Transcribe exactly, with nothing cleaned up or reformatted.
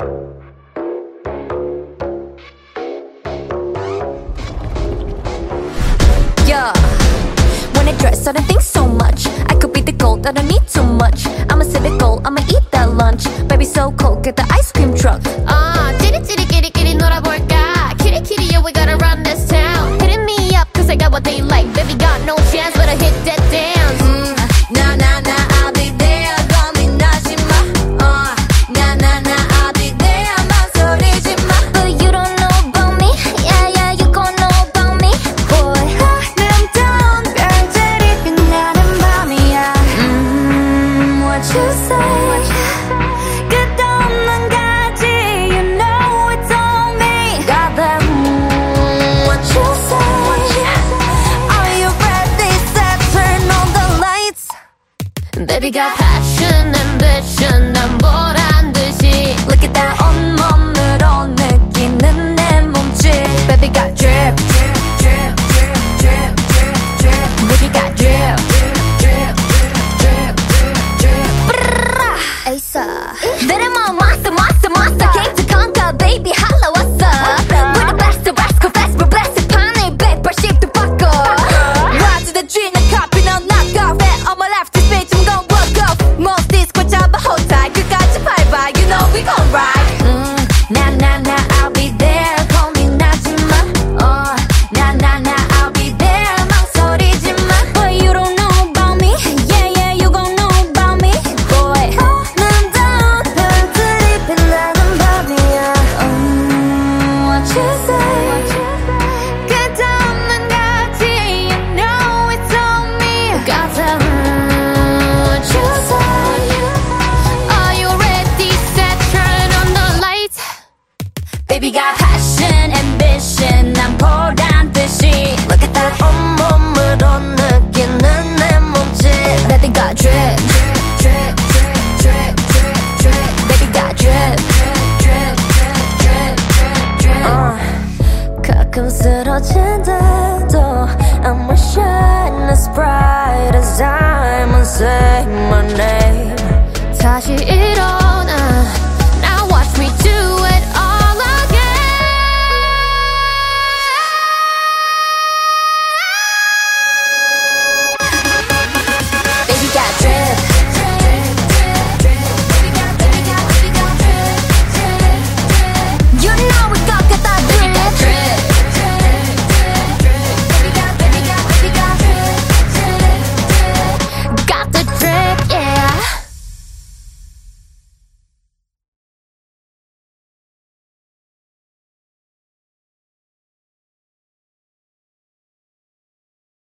Yeah, when I dress, I don't think so much. I could be the gold, I don't need too much. I'm a cynical, I'ma eat that lunch. Baby, so cold, get the ice cream truck. 아, 찌릿찌릿 끼리끼리 놀아볼까? 키리키리, yeah, we gotta run this town. Hitting me up, cause I got what they like. Baby, got no chance, but I hit that dance. Mm, nah, nah, nah, I'll be there. 고민하지 마. Uh, nah, nah, nah, I'll be there. 망설이지 마. But you don't know about me. Yeah, yeah, you gon' know about me. Boy, 아름다운 별들이 빛나는 밤이야. Mm, what you say? 끝도 없는 가지. You know it's on me. Got that. Mm, what you say? Are you ready? Set, turn on the lights. Baby got passion, ambition, 난 보란 듯이. Look at that 온몸으로 느끼는 내 몸짓. Baby got drip, drip, drip, drip, drip, drip, drip. Baby got drip, drip, drip, drip, drip, drip. Asa, 내려만 monster, monster, monster. Came to conquer, baby, holla what's up? We're the best, the best, confess, we're blessed. 판을 백팔십도 바꿔. Y to the G, 나 copy, 너 knock off. Fat on my left, this bitch, I'm gon' walk off. Most disco 잡아, hold tight. 끝까지 밟아, you know we gon' ride. Mm, nah, nah, nah, I'll be there. 고민하지 마. Uh, nah, nah, nah, I'll be there. 망설이지 마. But you don't know about me. Yeah, yeah, you gon' know about me. Boy, 아름다운 별들이 빛나는 밤이야. Mm, what you say? 끝도 없는 가지. You know it's on me. Got that. What you say? Are you ready? Set, turn on the lights. Baby got passion, ambition, 난 보란 듯이. Look at that 온몸으로 느끼는 내 몸짓. Baby got drip, drip, drip, drip, drip, drip. Baby got drip, drip, drip, drip, drip, drip. Uh, 가끔 쓰러진데도 I'ma shine as bright as diamonds. Say my name. 다시